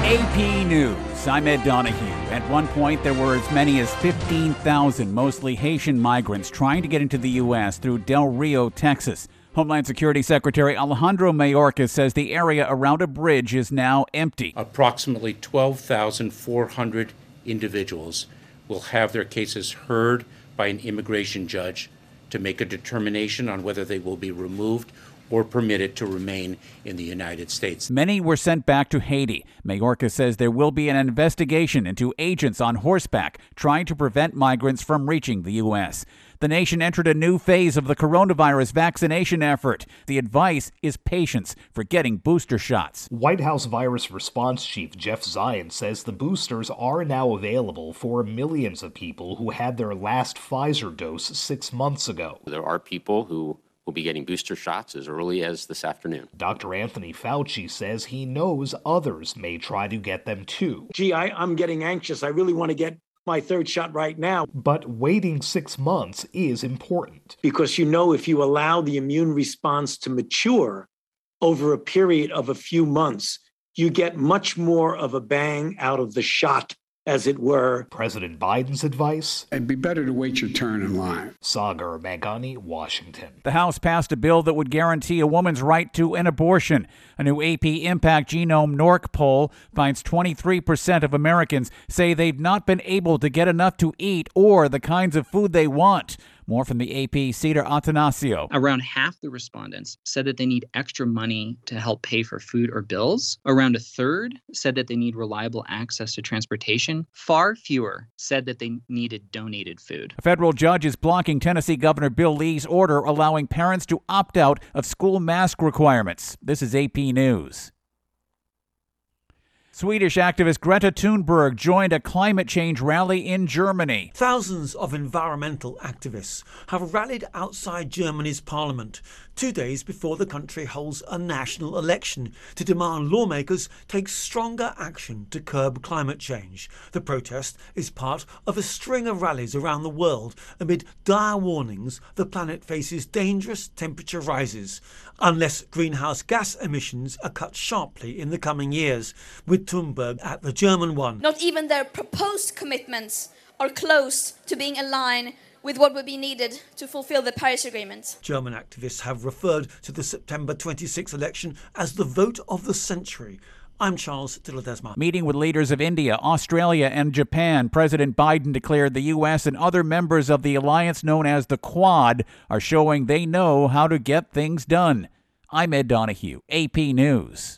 AP News. I'm Ed Donahue. At one point, there were as many as 15,000 mostly Haitian migrants trying to get into the U.S. through Del Rio, Texas. Homeland Security Secretary Alejandro Mayorkas says the area around a bridge is now empty. Approximately 12,400 individuals will have their cases heard by an immigration judge to make a determination on whether they will be removed or permitted to remain in the United States. Many were sent back to Haiti. Mayorkas says there will be an investigation into agents on horseback trying to prevent migrants from reaching the U.S. The nation entered a new phase of the coronavirus vaccination effort. The advice is patience for getting booster shots. White House Virus Response Chief Jeff Zients says the boosters are now available for millions of people who had their last Pfizer dose 6 months ago. There are people who will be getting booster shots as early as this afternoon. Dr. Anthony Fauci says he knows others may try to get them too. I'm getting anxious. I really want to get my third shot right now. But waiting 6 months is important. Because if you allow the immune response to mature over a period of a few months, you get much more of a bang out of the shot, as it were. President Biden's advice? It'd be better to wait your turn in line. Sagar Meghani, Washington. The House passed a bill that would guarantee a woman's right to an abortion. A new AP Impact Genome NORC poll finds 23% of Americans say they've not been able to get enough to eat or the kinds of food they want. More from the AP, Cedar Atanasio. Around half the respondents said that they need extra money to help pay for food or bills. Around a third said that they need reliable access to transportation. Far fewer said that they needed donated food. A federal judge is blocking Tennessee Governor Bill Lee's order allowing parents to opt out of school mask requirements. This is AP News. Swedish activist Greta Thunberg joined a climate change rally in Germany. Thousands of environmental activists have rallied outside Germany's parliament 2 days before the country holds a national election to demand lawmakers take stronger action to curb climate change. The protest is part of a string of rallies around the world amid dire warnings the planet faces dangerous temperature rises unless greenhouse gas emissions are cut sharply in the coming years, with Thunberg at the German one. Not even their proposed commitments are close to being in line with what would be needed to fulfill the Paris Agreement. German activists have referred to the September 26 election as the vote of the century. I'm Charles de Ledesma. Meeting with leaders of India, Australia, and Japan, President Biden declared the U.S. and other members of the alliance known as the Quad are showing they know how to get things done. I'm Ed Donahue, AP News.